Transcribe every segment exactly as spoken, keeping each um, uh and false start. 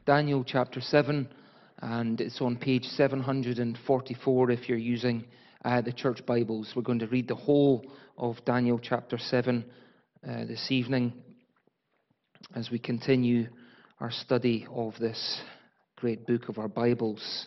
Daniel chapter seven, and it's on page seven hundred forty-four if you're using uh, the church Bibles. We're going to read the whole of Daniel chapter seven uh, this evening as we continue our study of this great book of our Bibles.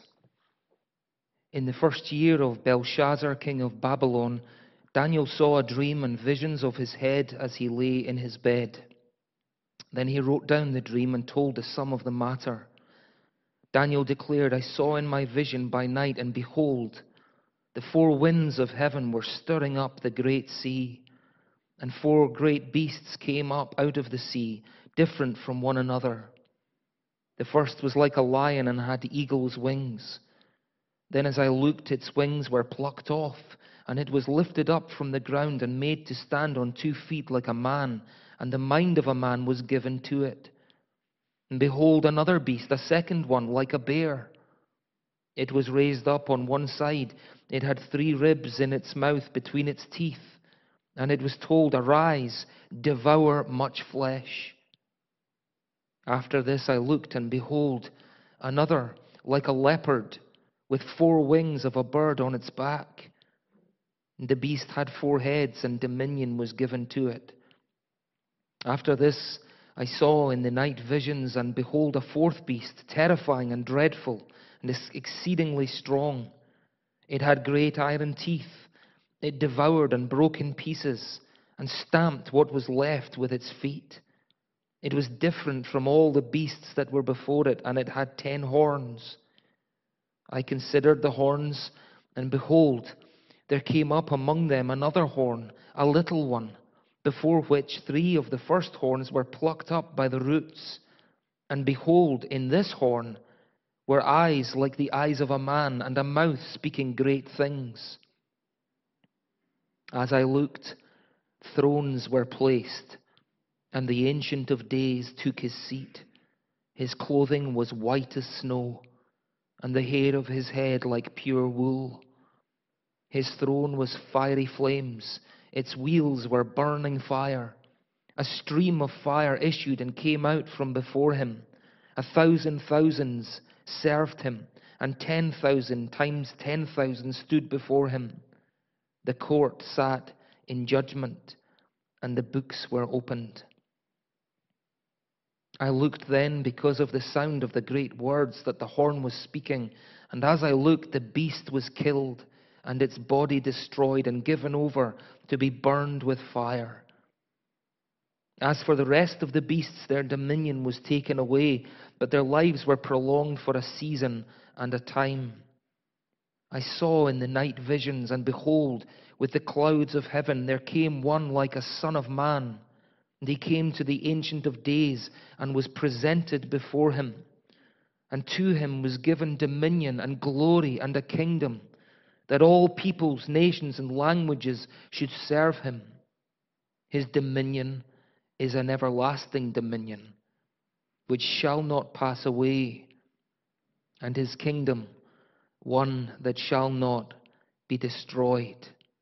In the first year of Belshazzar, king of Babylon, Daniel saw a dream and visions of his head as he lay in his bed. Then he wrote down the dream and told the sum of the matter. Daniel declared, I saw in my vision by night, and behold, the four winds of heaven were stirring up the great sea, and four great beasts came up out of the sea, different from one another. The first was like a lion and had eagle's wings. Then as I looked, its wings were plucked off, and it was lifted up from the ground and made to stand on two feet like a man, and the mind of a man was given to it. And behold, another beast, a second one, like a bear. It was raised up on one side. It had three ribs in its mouth between its teeth. And it was told, Arise, devour much flesh. After this I looked, and behold, another, like a leopard, with four wings of a bird on its back. And the beast had four heads, and dominion was given to it. After this I saw in the night visions, and behold, a fourth beast, terrifying and dreadful, and exceedingly strong. It had great iron teeth. It devoured and broke in pieces, and stamped what was left with its feet. It was different from all the beasts that were before it, and it had ten horns. I considered the horns, and behold, there came up among them another horn, a little one, before which three of the first horns were plucked up by the roots. And behold, in this horn were eyes like the eyes of a man, and a mouth speaking great things. As I looked, thrones were placed, and the Ancient of Days took his seat. His clothing was white as snow, and the hair of his head like pure wool. His throne was fiery flames. Its wheels were burning fire. A stream of fire issued and came out from before him. A thousand thousands served him, and ten thousand times ten thousand stood before him. The court sat in judgment, and the books were opened. I looked then because of the sound of the great words that the horn was speaking, and as I looked, the beast was killed, and its body destroyed and given over to be burned with fire. As for the rest of the beasts, their dominion was taken away, but their lives were prolonged for a season and a time. I saw in the night visions, and behold, with the clouds of heaven there came one like a son of man. And he came to the Ancient of Days, and was presented before him. And to him was given dominion and glory and a kingdom, that all peoples, nations, and languages should serve him. His dominion is an everlasting dominion, which shall not pass away, and his kingdom one that shall not be destroyed.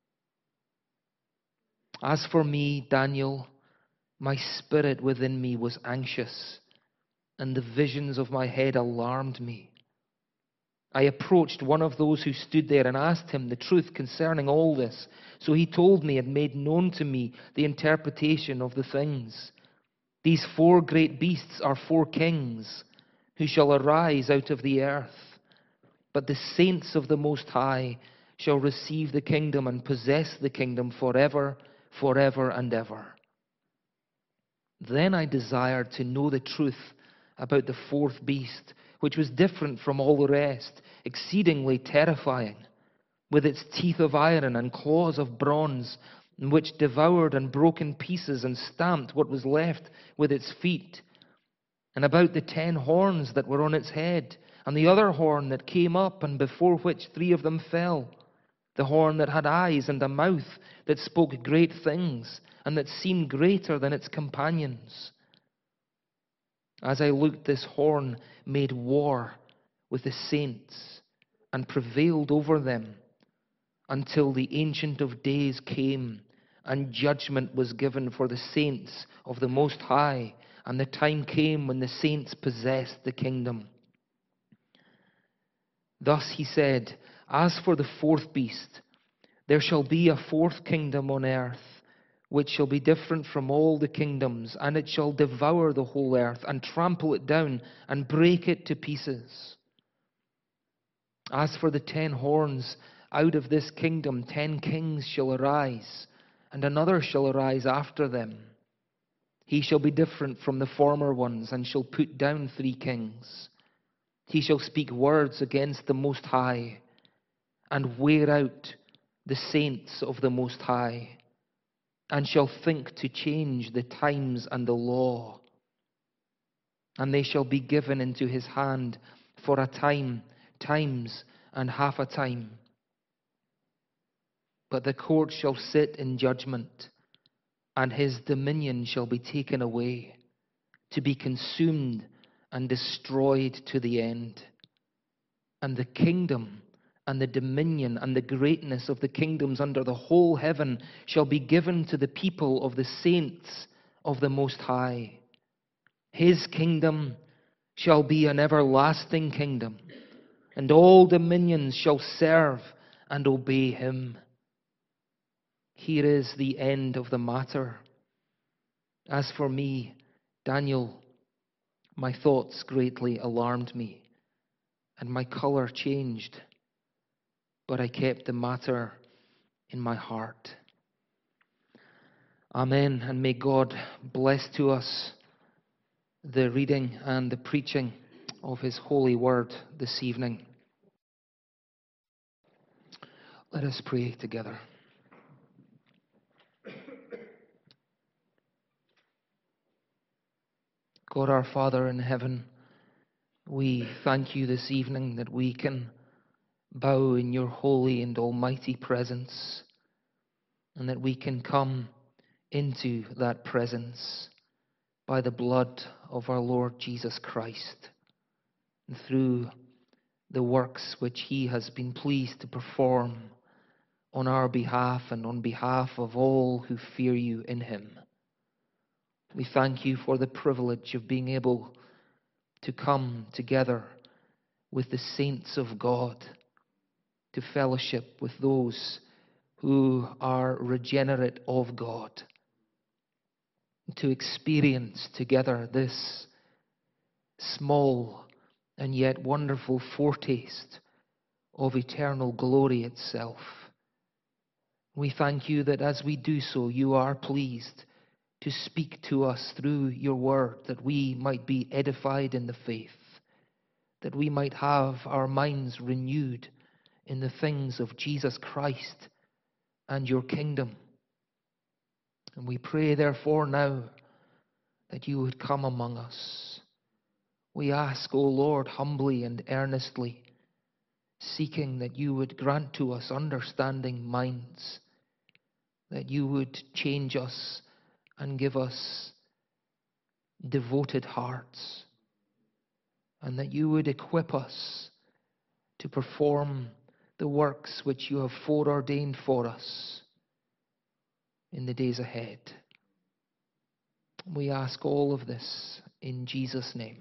As for me, Daniel, my spirit within me was anxious, and the visions of my head alarmed me. I approached one of those who stood there and asked him the truth concerning all this. So he told me and made known to me the interpretation of the things. These four great beasts are four kings who shall arise out of the earth. But the saints of the Most High shall receive the kingdom and possess the kingdom forever, forever and ever. Then I desired to know the truth about the fourth beast, which was different from all the rest, exceedingly terrifying, with its teeth of iron and claws of bronze, which devoured and broke in pieces and stamped what was left with its feet, and about the ten horns that were on its head, and the other horn that came up, and before which three of them fell, the horn that had eyes and a mouth that spoke great things, and that seemed greater than its companions. As I looked, this horn made war with the saints and prevailed over them until the Ancient of Days came, and judgment was given for the saints of the Most High and the time came when the saints possessed the kingdom. Thus he said, as for the fourth beast, there shall be a fourth kingdom on earth, which shall be different from all the kingdoms, and it shall devour the whole earth, and trample it down, and break it to pieces. As for the ten horns, out of this kingdom ten kings shall arise, and another shall arise after them. He shall be different from the former ones, and shall put down three kings. He shall speak words against the Most High, and wear out the saints of the Most High, and shall think to change the times and the law. And they shall be given into his hand for a time, times, and half a time. But the court shall sit in judgment, and his dominion shall be taken away, to be consumed and destroyed to the end. And the kingdom and the dominion and the greatness of the kingdoms under the whole heaven shall be given to the people of the saints of the Most High. His kingdom shall be an everlasting kingdom, and all dominions shall serve and obey him. Here is the end of the matter. As for me, Daniel, my thoughts greatly alarmed me, and my color changed, but I kept the matter in my heart. Amen, and may God bless to us the reading and the preaching of his holy word this evening. Let us pray together. God our Father in heaven, we thank you this evening that we can bow in your holy and almighty presence, and that we can come into that presence by the blood of our Lord Jesus Christ, and through the works which he has been pleased to perform on our behalf and on behalf of all who fear you in him. We thank you for the privilege of being able to come together with the saints of God, to fellowship with those who are regenerate of God, to experience together this small and yet wonderful foretaste of eternal glory itself. We thank you that as we do so, you are pleased to speak to us through your word, that we might be edified in the faith, that we might have our minds renewed in the things of Jesus Christ and your kingdom. And we pray therefore now that you would come among us. We ask, O Lord, humbly and earnestly, seeking that you would grant to us understanding minds, that you would change us and give us devoted hearts, and that you would equip us to perform the works which you have foreordained for us in the days ahead. We ask all of this in Jesus' name.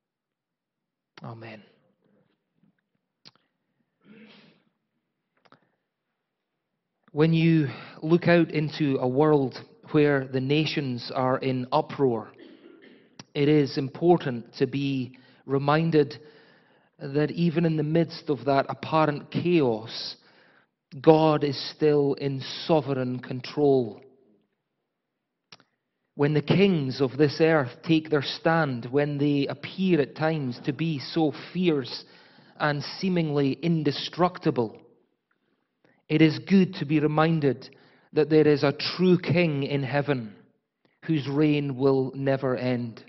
Amen. When you look out into a world where the nations are in uproar, it is important to be reminded that even in the midst of that apparent chaos, God is still in sovereign control. When the kings of this earth take their stand, when they appear at times to be so fierce and seemingly indestructible, it is good to be reminded that there is a true king in heaven whose reign will never end.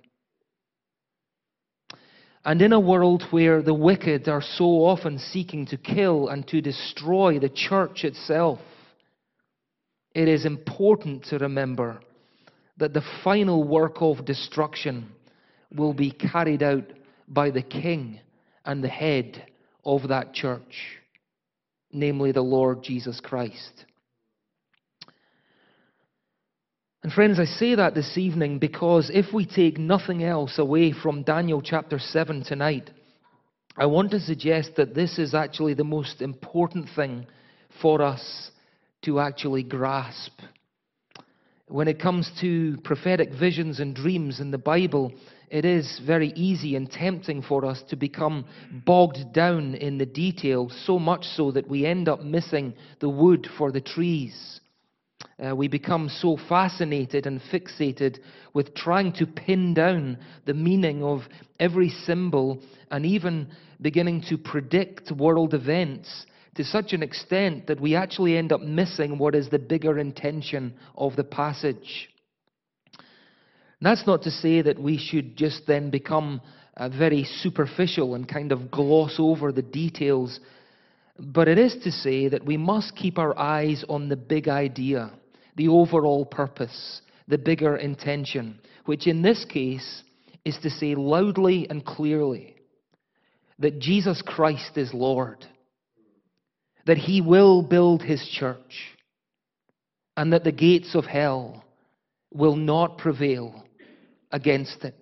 And in a world where the wicked are so often seeking to kill and to destroy the church itself, it is important to remember that the final work of destruction will be carried out by the King and the head of that church, namely the Lord Jesus Christ. And friends, I say that this evening because if we take nothing else away from Daniel chapter seven tonight, I want to suggest that this is actually the most important thing for us to actually grasp. When it comes to prophetic visions and dreams in the Bible, it is very easy and tempting for us to become bogged down in the details, so much so that we end up missing the wood for the trees. Uh, we become so fascinated and fixated with trying to pin down the meaning of every symbol and even beginning to predict world events to such an extent that we actually end up missing what is the bigger intention of the passage. And that's not to say that we should just then become uh, very superficial and kind of gloss over the details, but it is to say that we must keep our eyes on the big idea, the overall purpose, the bigger intention, which in this case is to say loudly and clearly that Jesus Christ is Lord, that He will build His church, and that the gates of hell will not prevail against it.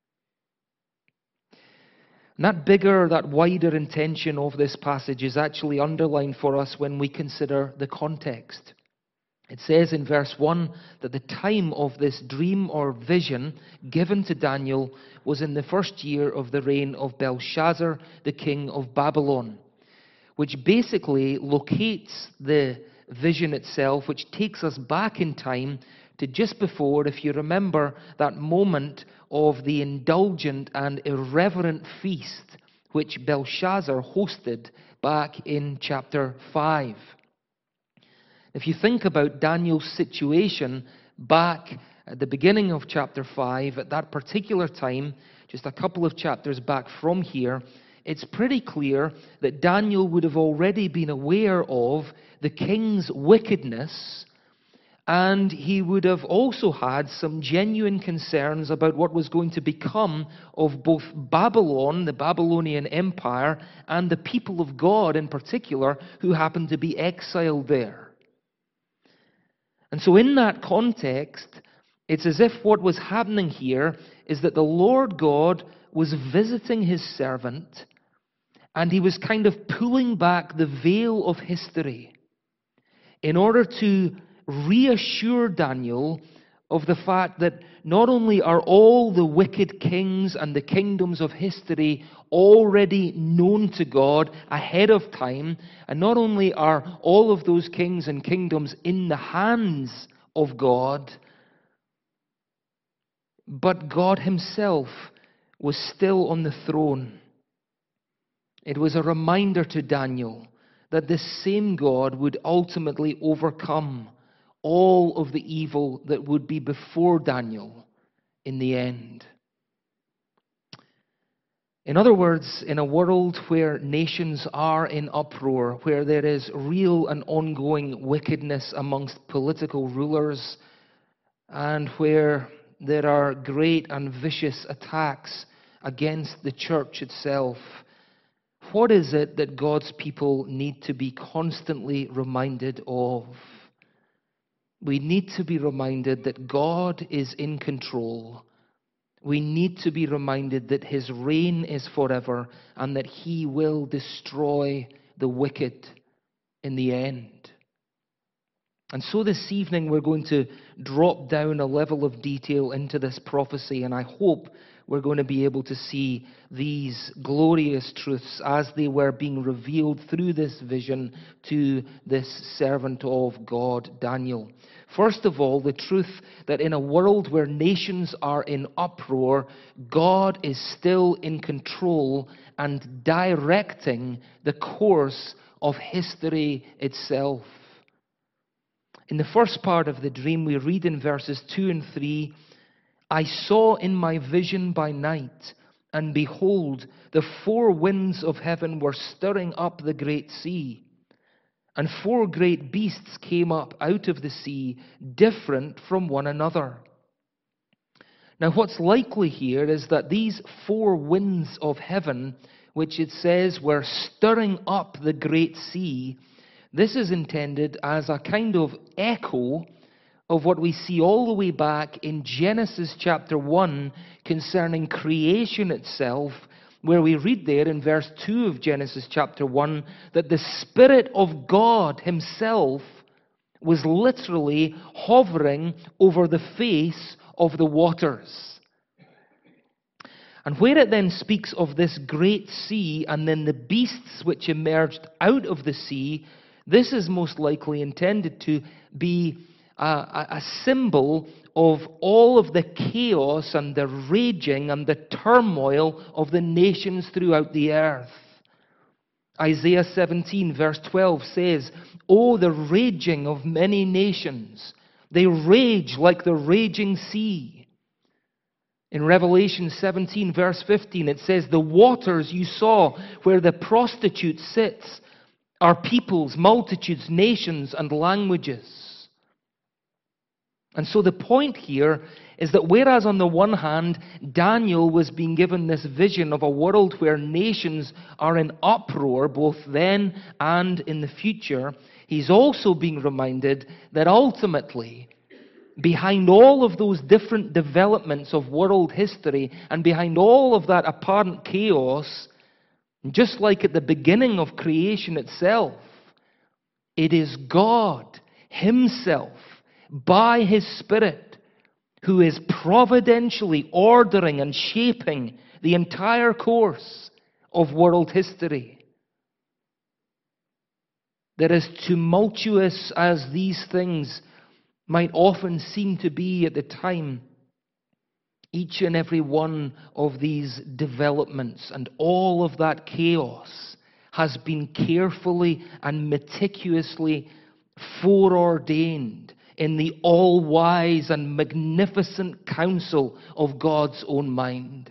And that bigger, that wider intention of this passage is actually underlined for us when we consider the context. It says in verse one that the time of this dream or vision given to Daniel was in the first year of the reign of Belshazzar, the king of Babylon, which basically locates the vision itself, which takes us back in time to just before, if you remember, that moment of the indulgent and irreverent feast which Belshazzar hosted back in chapter five. If you think about Daniel's situation back at the beginning of chapter five, at that particular time, just a couple of chapters back from here, it's pretty clear that Daniel would have already been aware of the king's wickedness, and he would have also had some genuine concerns about what was going to become of both Babylon, the Babylonian Empire, and the people of God in particular, who happened to be exiled there. And so in that context, it's as if what was happening here is that the Lord God was visiting His servant, and He was kind of pulling back the veil of history in order to reassure Daniel of the fact that not only are all the wicked kings and the kingdoms of history already known to God ahead of time, and not only are all of those kings and kingdoms in the hands of God, but God Himself was still on the throne. It was a reminder to Daniel that this same God would ultimately overcome all of the evil that would be before Daniel in the end. In other words, in a world where nations are in uproar, where there is real and ongoing wickedness amongst political rulers, and where there are great and vicious attacks against the church itself, what is it that God's people need to be constantly reminded of? We need to be reminded that God is in control. We need to be reminded that His reign is forever and that He will destroy the wicked in the end. And so this evening we're going to drop down a level of detail into this prophecy, and I hope we're going to be able to see these glorious truths as they were being revealed through this vision to this servant of God, Daniel. First of all, the truth that in a world where nations are in uproar, God is still in control and directing the course of history itself. In the first part of the dream, we read in verses two and three, I saw in my vision by night, and behold, the four winds of heaven were stirring up the great sea. And four great beasts came up out of the sea, different from one another. Now, what's likely here is that these four winds of heaven, which it says were stirring up the great sea, this is intended as a kind of echo of what we see all the way back in Genesis chapter one concerning creation itself, where we read there in verse two of Genesis chapter one that the Spirit of God himself was literally hovering over the face of the waters. And where it then speaks of this great sea and then the beasts which emerged out of the sea, this is most likely intended to be a, a, a symbol of all of the chaos and the raging and the turmoil of the nations throughout the earth. Isaiah seventeen verse twelve says, "Oh, the raging of many nations. They rage like the raging sea." In Revelation seventeen verse fifteen it says, "The waters you saw where the prostitute sits are peoples, multitudes, nations, and languages." And so the point here is that whereas on the one hand, Daniel was being given this vision of a world where nations are in uproar, both then and in the future, he's also being reminded that ultimately, behind all of those different developments of world history and behind all of that apparent chaos, just like at the beginning of creation itself, it is God himself, by his Spirit, who is providentially ordering and shaping the entire course of world history. That as tumultuous as these things might often seem to be at the time, each and every one of these developments and all of that chaos has been carefully and meticulously foreordained in the all-wise and magnificent counsel of God's own mind.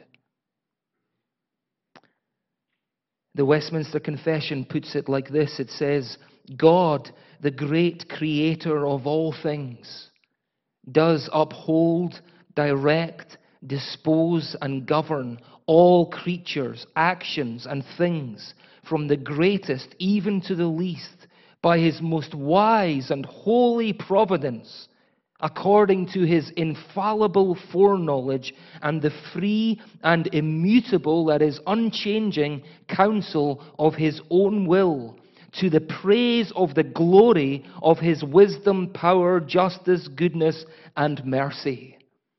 The Westminster Confession puts it like this. It says, "God, the great creator of all things, does uphold, direct, dispose, and govern all creatures, actions, and things, from the greatest even to the least, by his most wise and holy providence, according to his infallible foreknowledge and the free and immutable, that is, unchanging counsel of his own will, to the praise of the glory of his wisdom, power, justice, goodness, and mercy."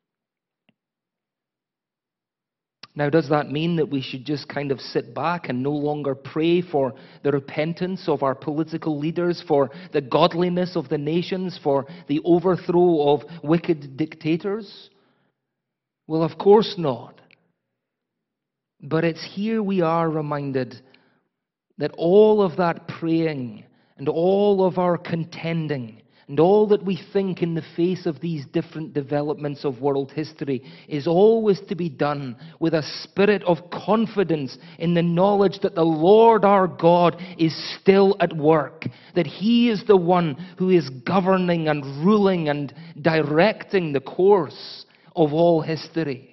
Now, does that mean that we should just kind of sit back and no longer pray for the repentance of our political leaders, for the godliness of the nations, for the overthrow of wicked dictators? Well, of course not. But it's here we are reminded that all of that praying and all of our contending and all that we think in the face of these different developments of world history is always to be done with a spirit of confidence in the knowledge that the Lord our God is still at work, that he is the one who is governing and ruling and directing the course of all history.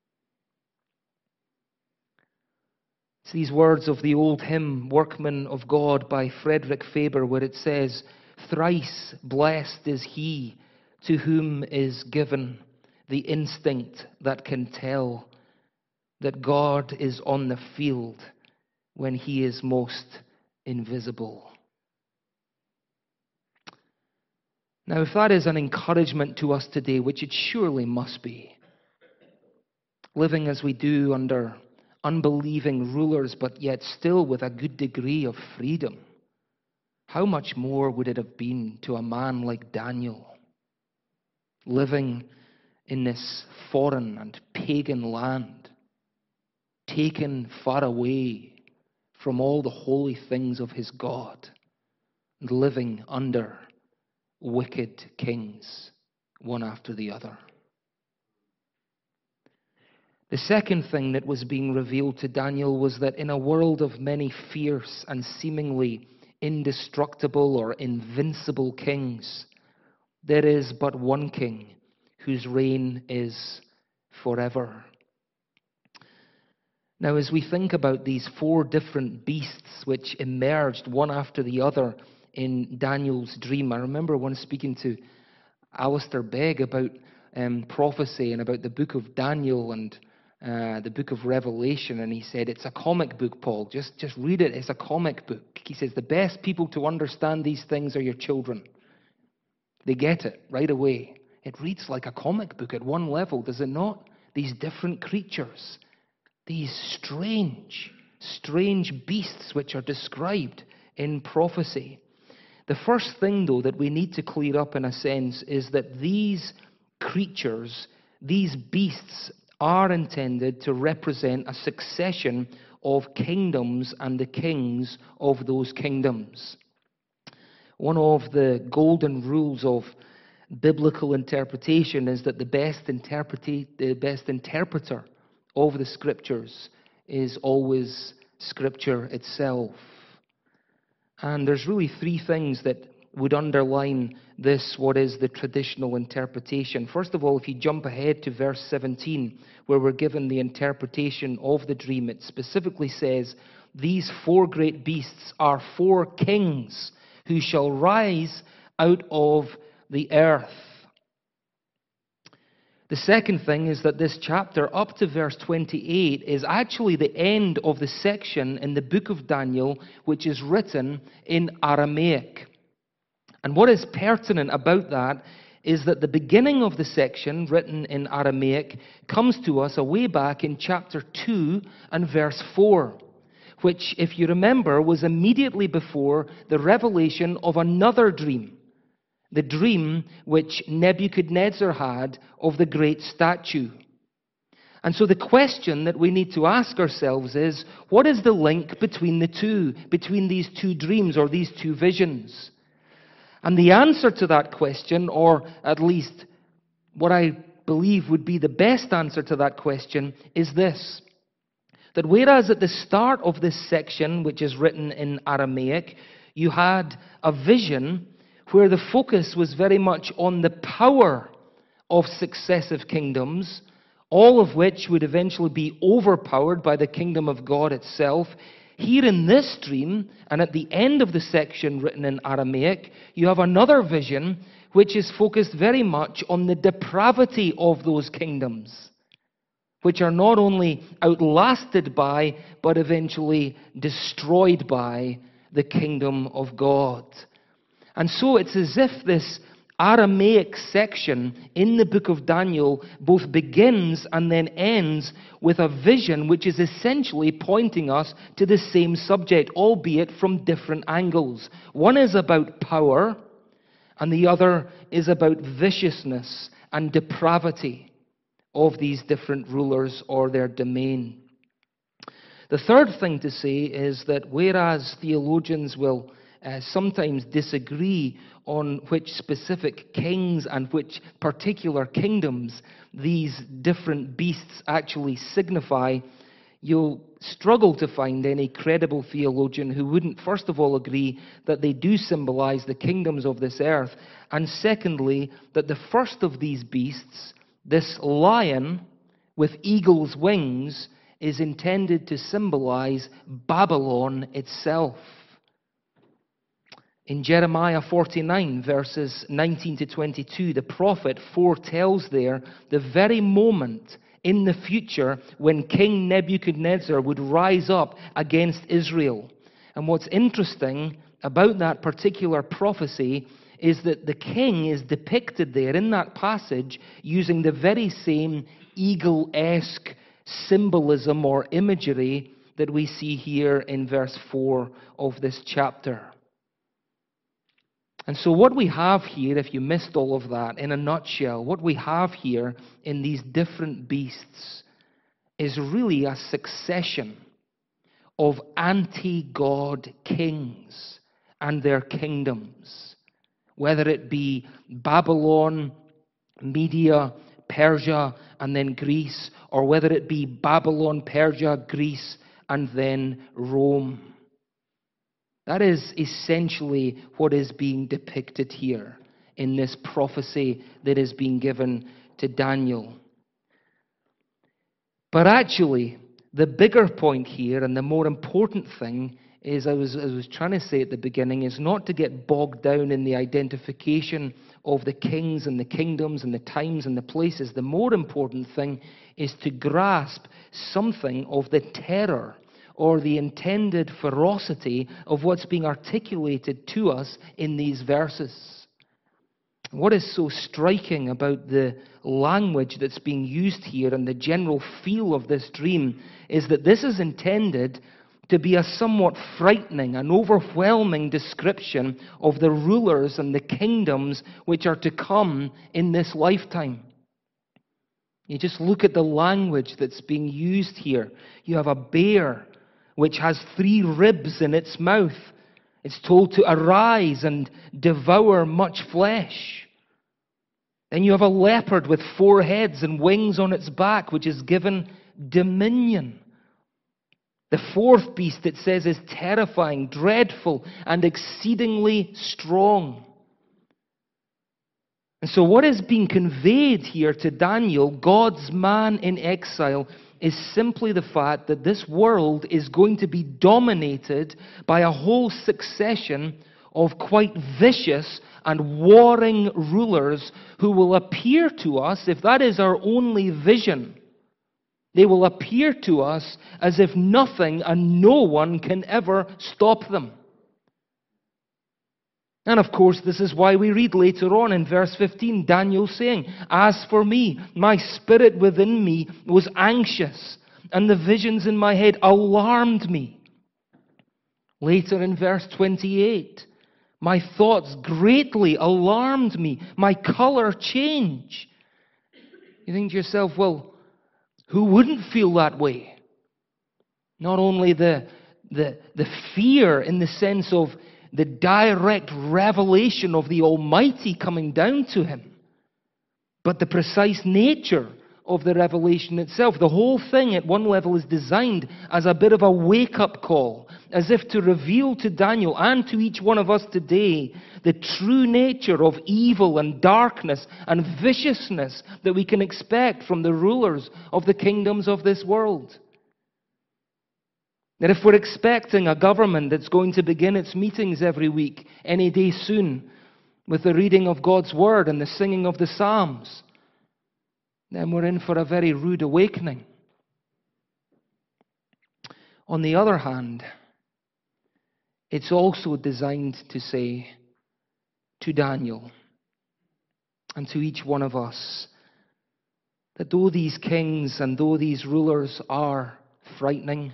It's these words of the old hymn, "Workman of God" by Frederick Faber, where it says, "Thrice blessed is he to whom is given the instinct that can tell that God is on the field when he is most invisible." Now, if that is an encouragement to us today, which it surely must be, living as we do under unbelieving rulers, but yet still with a good degree of freedom, how much more would it have been to a man like Daniel, living in this foreign and pagan land, taken far away from all the holy things of his God, and living under wicked kings, one after the other? The second thing that was being revealed to Daniel was that in a world of many fierce and seemingly indestructible or invincible kings, there is but one king whose reign is forever. Now, as we think about these four different beasts which emerged one after the other in Daniel's dream, I remember once speaking to Alistair Begg about um, prophecy and about the book of Daniel and uh, the book of Revelation, and he said, it's a comic book, Paul. Just, just read it. It's a comic book. He says, the best people to understand these things are your children. They get it right away. It reads like a comic book at one level, does it not? These different creatures, these strange, strange beasts which are described in prophecy. The first thing, though, that we need to clear up in a sense is that these creatures, these beasts, are intended to represent a succession of kingdoms and the kings of those kingdoms. One of the golden rules of biblical interpretation is that the best interpreti- the best interpreter of the Scriptures is always Scripture itself. And there's really three things that would underline this, what is the traditional interpretation. First of all, if you jump ahead to verse seventeen, where we're given the interpretation of the dream, it specifically says, these four great beasts are four kings who shall rise out of the earth. The second thing is that this chapter, up to verse twenty-eight, is actually the end of the section in the book of Daniel, which is written in Aramaic. And what is pertinent about that is that the beginning of the section, written in Aramaic, comes to us away back in chapter two and verse four, which, if you remember, was immediately before the revelation of another dream. The dream which Nebuchadnezzar had of the great statue. And so the question that we need to ask ourselves is, what is the link between the two, between these two dreams or these two visions? And the answer to that question, or at least what I believe would be the best answer to that question, is this. That whereas at the start of this section, which is written in Aramaic, you had a vision where the focus was very much on the power of successive kingdoms, all of which would eventually be overpowered by the kingdom of God itself. Here in this dream, and at the end of the section written in Aramaic, you have another vision which is focused very much on the depravity of those kingdoms, which are not only outlasted by, but eventually destroyed by the kingdom of God. And so it's as if this Aramaic section in the book of Daniel both begins and then ends with a vision which is essentially pointing us to the same subject, albeit from different angles. One is about power, and the other is about viciousness and depravity of these different rulers or their domain. The third thing to say is that whereas theologians will Uh, sometimes disagree on which specific kings and which particular kingdoms these different beasts actually signify, you'll struggle to find any credible theologian who wouldn't, first of all, agree that they do symbolize the kingdoms of this earth, and secondly, that the first of these beasts, this lion with eagle's wings, is intended to symbolize Babylon itself. In Jeremiah forty-nine, verses nineteen to twenty-two, the prophet foretells there the very moment in the future when King Nebuchadnezzar would rise up against Israel. And what's interesting about that particular prophecy is that the king is depicted there in that passage using the very same eagle-esque symbolism or imagery that we see here in verse four of this chapter. And so what we have here, if you missed all of that, in a nutshell, what we have here in these different beasts is really a succession of anti-God kings and their kingdoms, whether it be Babylon, Media, Persia, and then Greece, or whether it be Babylon, Persia, Greece, and then Rome. That is essentially what is being depicted here in this prophecy that is being given to Daniel. But actually, the bigger point here and the more important thing is, I was, I was trying to say at the beginning, is not to get bogged down in the identification of the kings and the kingdoms and the times and the places. The more important thing is to grasp something of the terror or the intended ferocity of what's being articulated to us in these verses. What is so striking about the language that's being used here and the general feel of this dream is that this is intended to be a somewhat frightening and overwhelming description of the rulers and the kingdoms which are to come in this lifetime. You just look at the language that's being used here. You have a bear which has three ribs in its mouth. It's told to arise and devour much flesh. Then you have a leopard with four heads and wings on its back, which is given dominion. The fourth beast, it says, is terrifying, dreadful, and exceedingly strong. And so what is being conveyed here to Daniel, God's man in exile, is simply the fact that this world is going to be dominated by a whole succession of quite vicious and warring rulers who will appear to us, if that is our only vision, they will appear to us as if nothing and no one can ever stop them. And of course, this is why we read later on in verse fifteen, Daniel saying, "As for me, my spirit within me was anxious, and the visions in my head alarmed me." Later in verse twenty-eight, "My thoughts greatly alarmed me, my color changed." You think to yourself, well, who wouldn't feel that way? Not only the, the, the fear in the sense of the direct revelation of the Almighty coming down to him, but the precise nature of the revelation itself. The whole thing at one level is designed as a bit of a wake-up call, as if to reveal to Daniel and to each one of us today the true nature of evil and darkness and viciousness that we can expect from the rulers of the kingdoms of this world. That if we're expecting a government that's going to begin its meetings every week, any day soon, with the reading of God's Word and the singing of the Psalms, then we're in for a very rude awakening. On the other hand, it's also designed to say to Daniel and to each one of us that though these kings and though these rulers are frightening,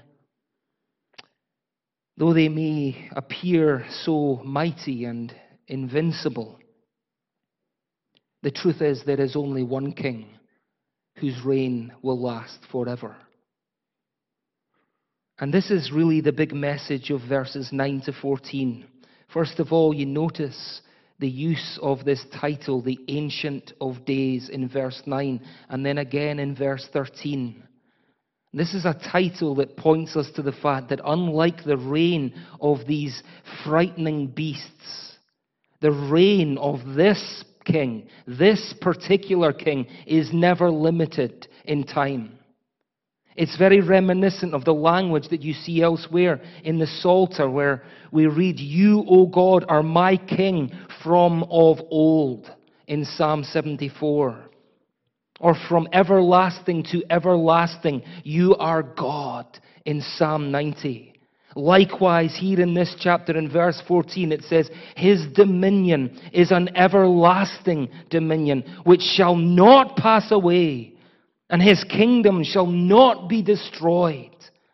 though they may appear so mighty and invincible, the truth is there is only one king whose reign will last forever. And this is really the big message of verses nine to fourteen. First of all, you notice the use of this title, the Ancient of Days, in verse nine, and then again in verse thirteen. This is a title that points us to the fact that unlike the reign of these frightening beasts, the reign of this king, this particular king, is never limited in time. It's very reminiscent of the language that you see elsewhere in the Psalter, where we read, "You, O God, are my king from of old," in Psalm seventy-four. Or "From everlasting to everlasting, you are God," in Psalm ninety. Likewise, here in this chapter, in verse fourteen, it says, "His dominion is an everlasting dominion, which shall not pass away, and his kingdom shall not be destroyed."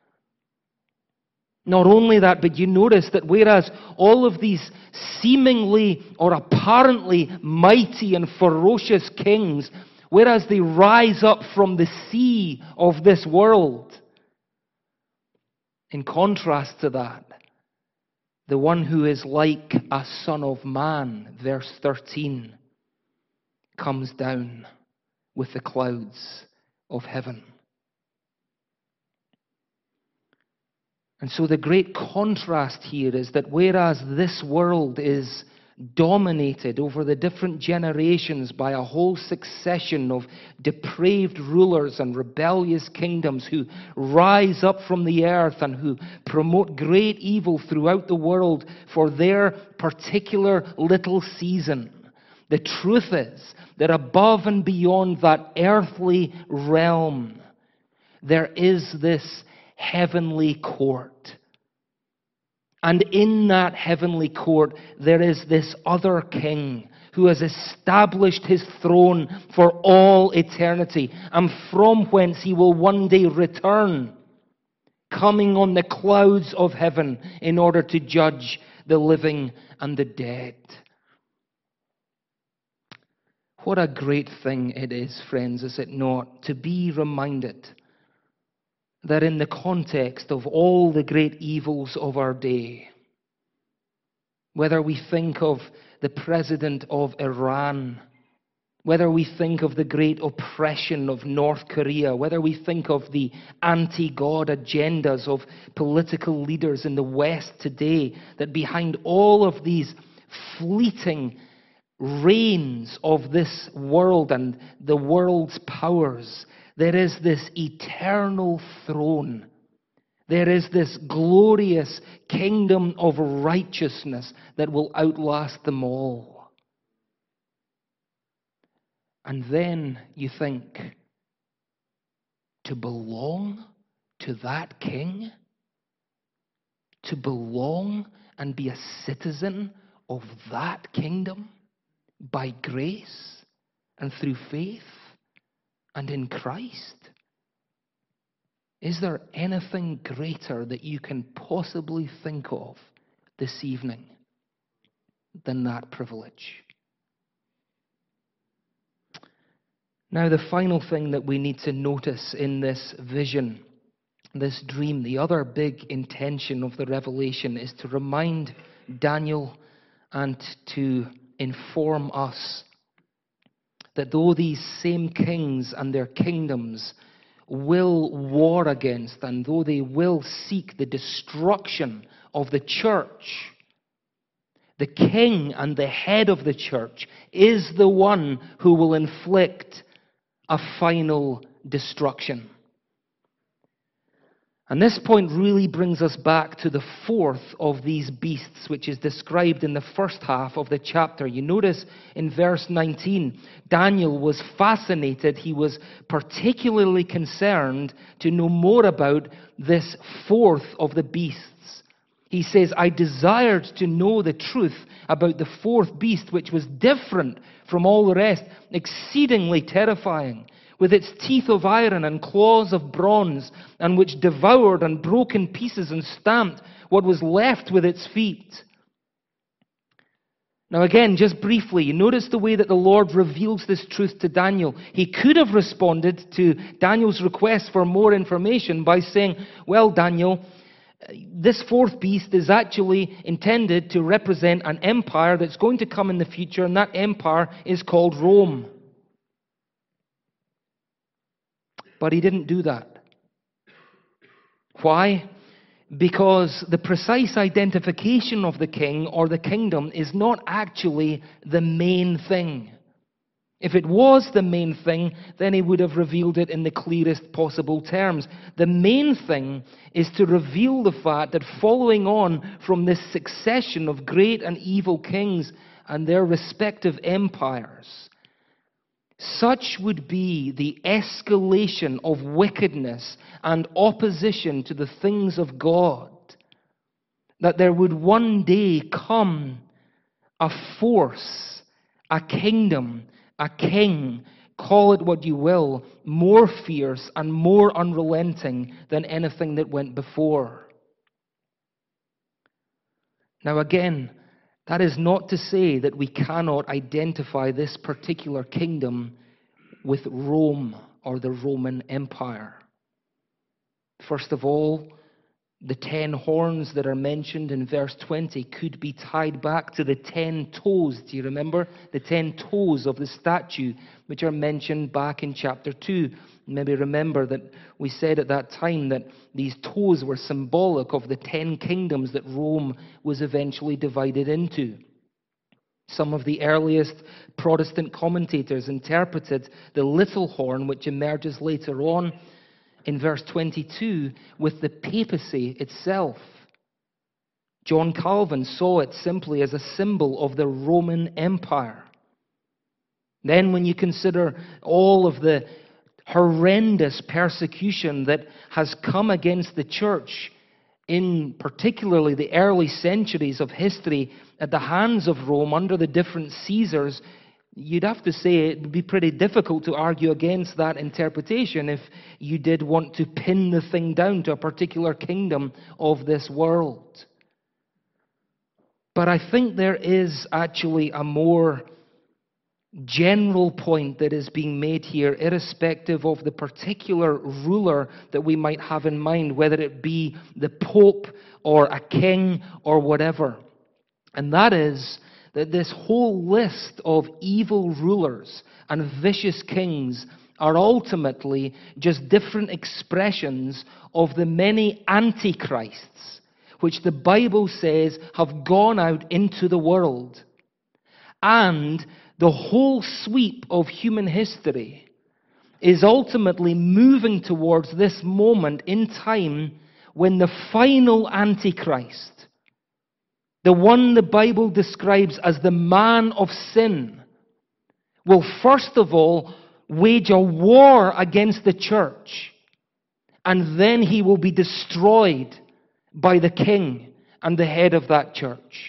Not only that, but you notice that whereas all of these seemingly or apparently mighty and ferocious kings, whereas they rise up from the sea of this world, in contrast to that, the one who is like a son of man, verse thirteen, comes down with the clouds of heaven. And so the great contrast here is that whereas this world is dominated over the different generations by a whole succession of depraved rulers and rebellious kingdoms who rise up from the earth and who promote great evil throughout the world for their particular little season. The truth is that above and beyond that earthly realm, there is this heavenly court. And in that heavenly court, there is this other king who has established his throne for all eternity, and from whence he will one day return, coming on the clouds of heaven in order to judge the living and the dead. What a great thing it is, friends, is it not, to be reminded that in the context of all the great evils of our day, whether we think of the president of Iran, whether we think of the great oppression of North Korea, whether we think of the anti-God agendas of political leaders in the West today, that behind all of these fleeting reigns of this world and the world's powers, there is this eternal throne. There is this glorious kingdom of righteousness that will outlast them all. And then you think, to belong to that king, to belong and be a citizen of that kingdom by grace and through faith and in Christ? Is there anything greater that you can possibly think of this evening than that privilege? Now, the final thing that we need to notice in this vision, this dream, the other big intention of the revelation, is to remind Daniel and to inform us that though these same kings and their kingdoms will war against, and though they will seek the destruction of the church, the king and the head of the church is the one who will inflict a final destruction. And this point really brings us back to the fourth of these beasts, which is described in the first half of the chapter. You notice in verse nineteen, Daniel was fascinated. He was particularly concerned to know more about this fourth of the beasts. He says, I desired to know the truth about the fourth beast, which was different from all the rest, exceedingly terrifying, with its teeth of iron and claws of bronze, and which devoured and broke in pieces and stamped what was left with its feet. Now again, just briefly, you notice the way that the Lord reveals this truth to Daniel. He could have responded to Daniel's request for more information by saying, well, Daniel, this fourth beast is actually intended to represent an empire that's going to come in the future, and that empire is called Rome. But he didn't do that. Why? Because the precise identification of the king or the kingdom is not actually the main thing. If it was the main thing, then he would have revealed it in the clearest possible terms. The main thing is to reveal the fact that following on from this succession of great and evil kings and their respective empires, such would be the escalation of wickedness and opposition to the things of God, that there would one day come a force, a kingdom, a king, call it what you will, more fierce and more unrelenting than anything that went before. Now again, that is not to say that we cannot identify this particular kingdom with Rome or the Roman Empire. First of all, the ten horns that are mentioned in verse twenty could be tied back to the ten toes. Do you remember? The ten toes of the statue, which are mentioned back in chapter two. Maybe remember that we said at that time that these toes were symbolic of the ten kingdoms that Rome was eventually divided into. Some of the earliest Protestant commentators interpreted the little horn, which emerges later on in verse twenty-two, with the papacy itself. John Calvin saw it simply as a symbol of the Roman Empire. Then when you consider all of the horrendous persecution that has come against the church in particularly the early centuries of history at the hands of Rome under the different Caesars, you'd have to say it would be pretty difficult to argue against that interpretation if you did want to pin the thing down to a particular kingdom of this world. But I think there is actually a more general point that is being made here, irrespective of the particular ruler that we might have in mind, whether it be the Pope or a king or whatever. And that is that this whole list of evil rulers and vicious kings are ultimately just different expressions of the many antichrists which the Bible says have gone out into the world. And the whole sweep of human history is ultimately moving towards this moment in time when the final Antichrist, the one the Bible describes as the man of sin, will first of all wage a war against the church, and then he will be destroyed by the king and the head of that church.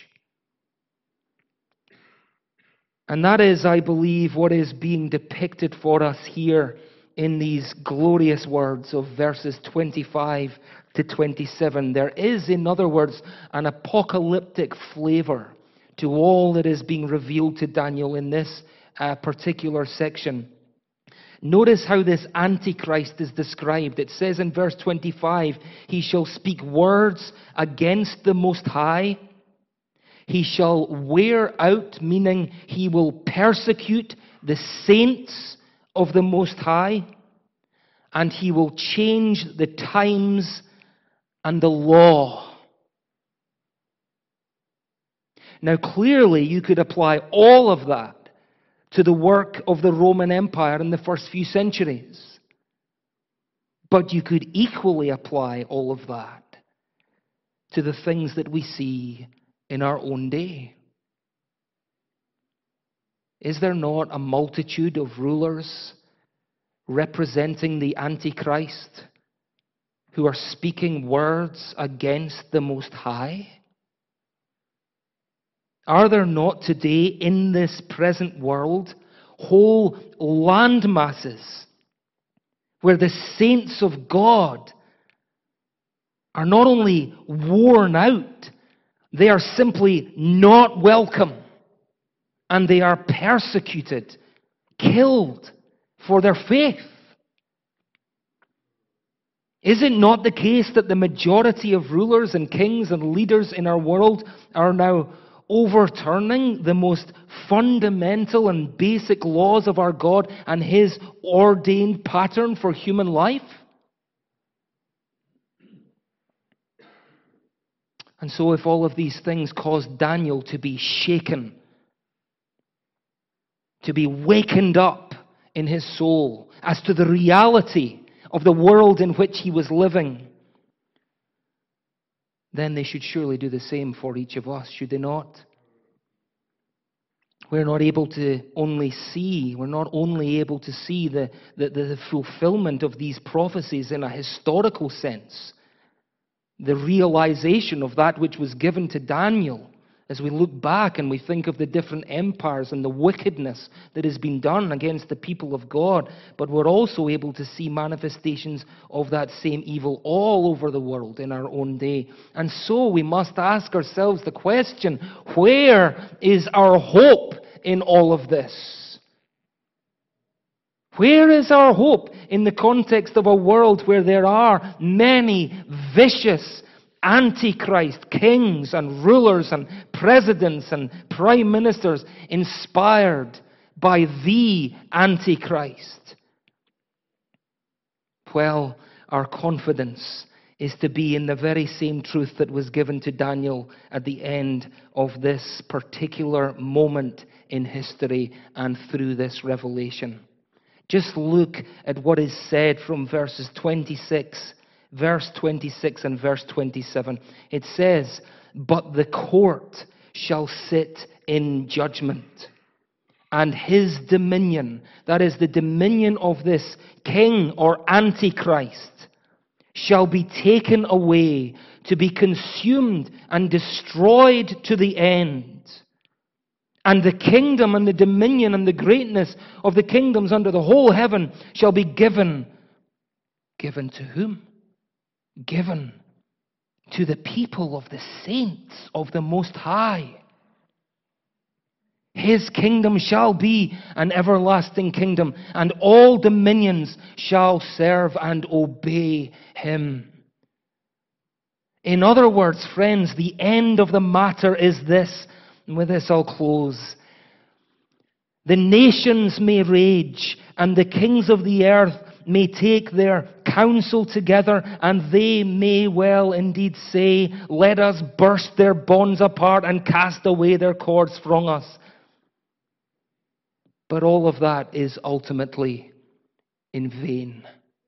And that is, I believe, what is being depicted for us here in these glorious words of verses twenty-five to twenty-seven. There is, in other words, an apocalyptic flavor to all that is being revealed to Daniel in this uh, particular section. Notice how this Antichrist is described. It says in verse twenty-five, he shall speak words against the Most High. He shall wear out, meaning he will persecute the saints of the Most High, and he will change the times and the law. Now, clearly, you could apply all of that to the work of the Roman Empire in the first few centuries. But you could equally apply all of that to the things that we see in our own day. Is there not a multitude of rulers representing the Antichrist who are speaking words against the Most High? Are there not today in this present world whole land masses where the saints of God are not only worn out, they are simply not welcome, and they are persecuted, killed for their faith? Is it not the case that the majority of rulers and kings and leaders in our world are now overturning the most fundamental and basic laws of our God and His ordained pattern for human life? And so if all of these things caused Daniel to be shaken, to be wakened up in his soul as to the reality of the world in which he was living, then they should surely do the same for each of us, should they not? We're not able to only see, we're not only able to see the, the, the fulfillment of these prophecies in a historical sense, the realization of that which was given to Daniel, as we look back and we think of the different empires and the wickedness that has been done against the people of God, but we're also able to see manifestations of that same evil all over the world in our own day. And so we must ask ourselves the question, where is our hope in all of this? Where is our hope in the context of a world where there are many vicious Antichrist kings and rulers and presidents and prime ministers inspired by the Antichrist? Well, our confidence is to be in the very same truth that was given to Daniel at the end of this particular moment in history and through this revelation. Just look at what is said from verses twenty-six, verse twenty-six and verse twenty-seven. It says, "But the court shall sit in judgment, and his dominion," that is the dominion of this king or antichrist, "shall be taken away to be consumed and destroyed to the end. And the kingdom and the dominion and the greatness of the kingdoms under the whole heaven shall be given." Given to whom? Given to the people of the saints of the Most High. His kingdom shall be an everlasting kingdom, and all dominions shall serve and obey him. In other words, friends, the end of the matter is this, and with this I'll close. The nations may rage, and the kings of the earth may take their counsel together, and they may well indeed say, "Let us burst their bonds apart and cast away their cords from us." But all of that is ultimately in vain.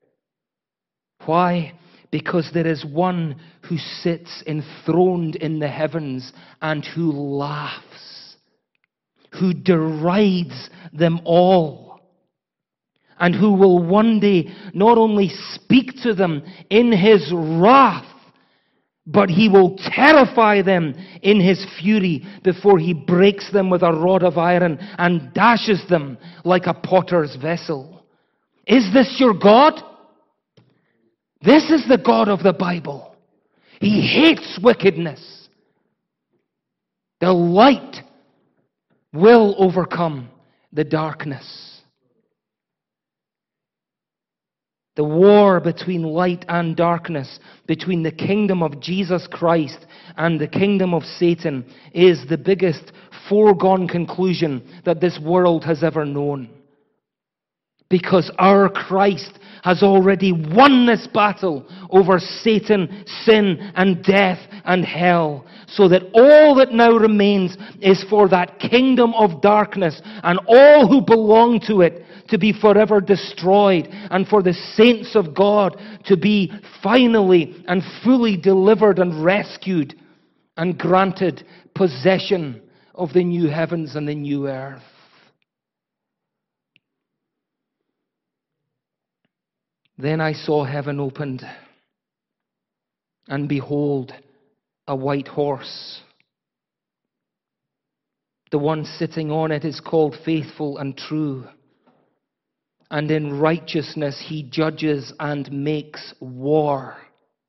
Why? Because there is one who sits enthroned in the heavens and who laughs, who derides them all, and who will one day not only speak to them in his wrath, but he will terrify them in his fury before he breaks them with a rod of iron and dashes them like a potter's vessel. Is this your God? This is the God of the Bible. He hates wickedness. The light will overcome the darkness. The war between light and darkness, between the kingdom of Jesus Christ and the kingdom of Satan, is the biggest foregone conclusion that this world has ever known. Because our Christ has already won this battle over Satan, sin, and death, and hell. So that all that now remains is for that kingdom of darkness and all who belong to it to be forever destroyed, and for the saints of God to be finally and fully delivered and rescued and granted possession of the new heavens and the new earth. Then I saw heaven opened, and behold, a white horse. The one sitting on it is called Faithful and True, and in righteousness he judges and makes war.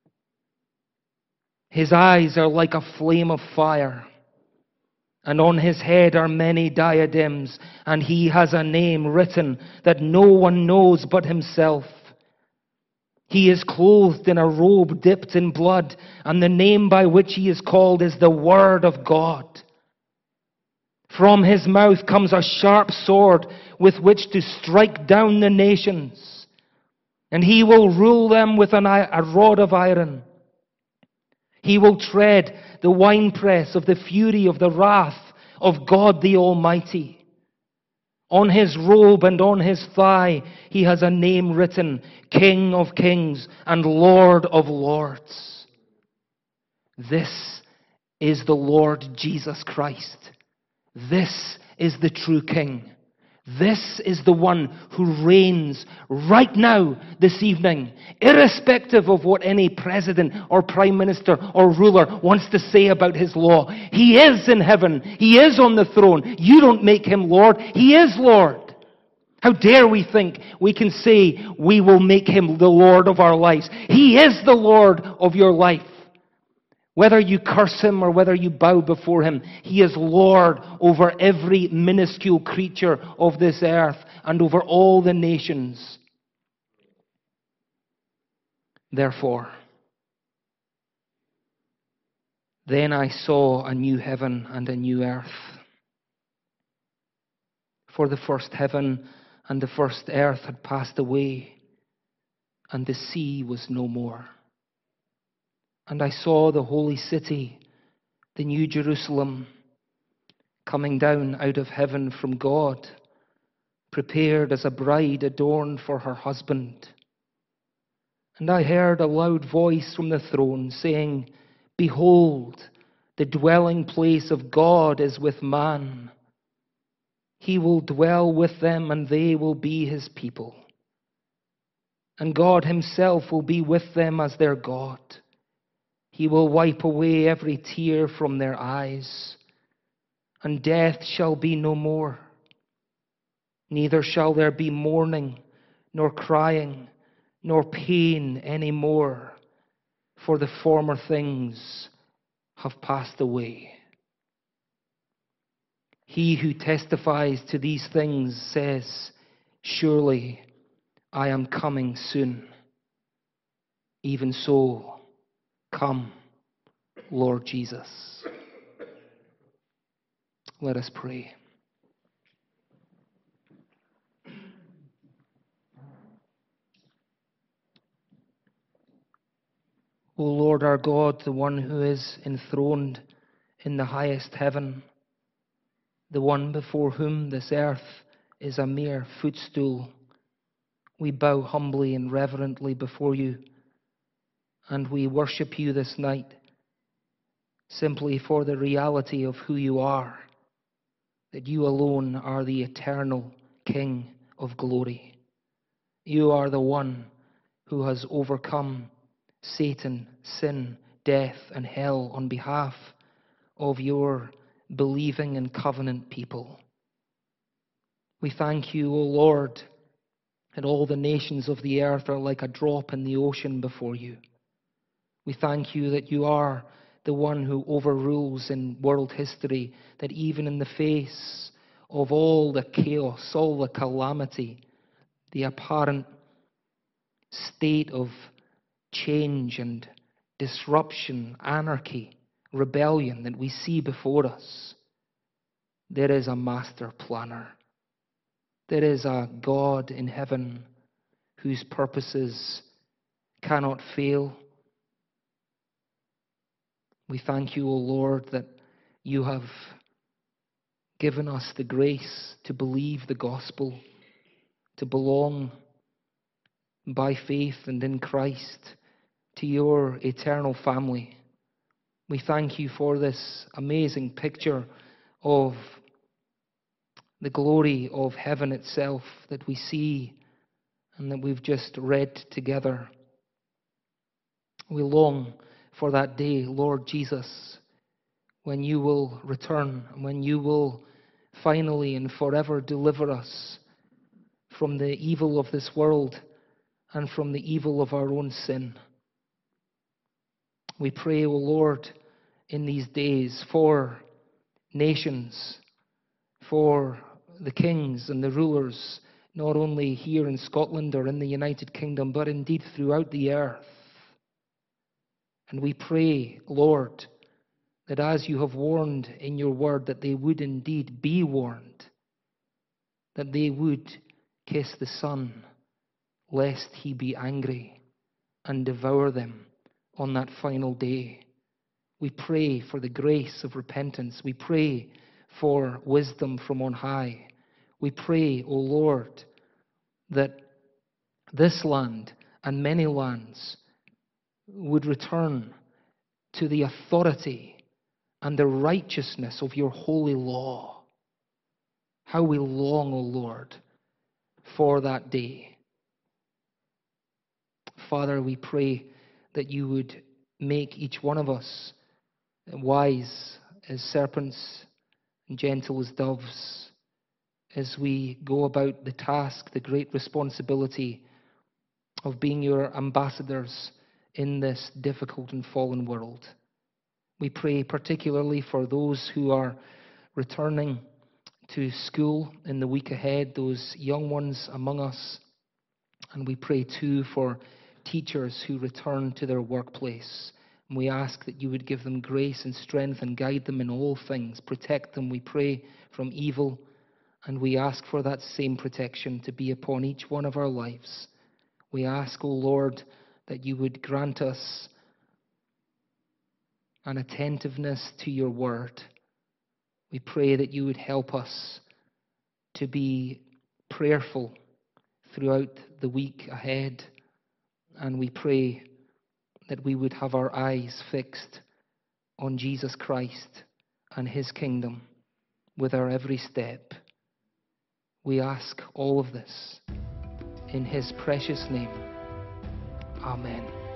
His eyes are like a flame of fire, and on his head are many diadems, and he has a name written that no one knows but himself. He is clothed in a robe dipped in blood, and the name by which he is called is the Word of God. From his mouth comes a sharp sword with which to strike down the nations, and he will rule them with an, a rod of iron. He will tread the winepress of the fury of the wrath of God the Almighty. On his robe and on his thigh he has a name written, King of Kings and Lord of Lords. This is the Lord Jesus Christ. This is the true King. This is the one who reigns right now, this evening, irrespective of what any president or prime minister or ruler wants to say about his law. He is in heaven. He is on the throne. You don't make him Lord. He is Lord. How dare we think we can say we will make him the Lord of our lives? He is the Lord of your life. Whether you curse him or whether you bow before him, he is Lord over every minuscule creature of this earth and over all the nations. Therefore, then I saw a new heaven and a new earth. For the first heaven and the first earth had passed away, and the sea was no more. And I saw the holy city, the new Jerusalem, coming down out of heaven from God, prepared as a bride adorned for her husband. And I heard a loud voice from the throne saying, Behold, the dwelling place of God is with man. He will dwell with them, and they will be his people. And God himself will be with them as their God. He will wipe away every tear from their eyes, and death shall be no more. Neither shall there be mourning, nor crying, nor pain any more, for the former things have passed away. He who testifies to these things says, Surely I am coming soon. Even so, come, Lord Jesus. Let us pray. O Lord our God, the one who is enthroned in the highest heaven, the one before whom this earth is a mere footstool, we bow humbly and reverently before you, and we worship you this night simply for the reality of who you are, that you alone are the eternal King of glory. You are the one who has overcome Satan, sin, death, and hell on behalf of your believing and covenant people. We thank you, O Lord, that all the nations of the earth are like a drop in the ocean before you. We thank you that you are the one who overrules in world history, that even in the face of all the chaos, all the calamity, the apparent state of change and disruption, anarchy, rebellion that we see before us, there is a master planner. There is a God in heaven whose purposes cannot fail. We thank you, O Lord, that you have given us the grace to believe the gospel, to belong by faith and in Christ to your eternal family. We thank you for this amazing picture of the glory of heaven itself that we see and that we've just read together. We long for that day, Lord Jesus, when you will return, when you will finally and forever deliver us from the evil of this world and from the evil of our own sin. We pray, O Lord, in these days for nations, for the kings and the rulers, not only here in Scotland or in the United Kingdom, but indeed throughout the earth. And we pray, Lord, that as you have warned in your word, that they would indeed be warned, that they would kiss the Son, lest he be angry and devour them on that final day. We pray for the grace of repentance. We pray for wisdom from on high. We pray, O Lord, that this land and many lands would return to the authority and the righteousness of your holy law. How we long, O Lord, for that day. Father, we pray that you would make each one of us wise as serpents and gentle as doves as we go about the task, the great responsibility of being your ambassadors in this difficult and fallen world. We pray particularly for those who are returning to school in the week ahead, those young ones among us. And we pray too for teachers who return to their workplace. And we ask that you would give them grace and strength and guide them in all things. Protect them, we pray, from evil. And we ask for that same protection to be upon each one of our lives. We ask, O Lord, that you would grant us and attentiveness to your word. We pray that you would help us to be prayerful throughout the week ahead. And we pray that we would have our eyes fixed on Jesus Christ and his kingdom with our every step. We ask all of this in his precious name. Amen.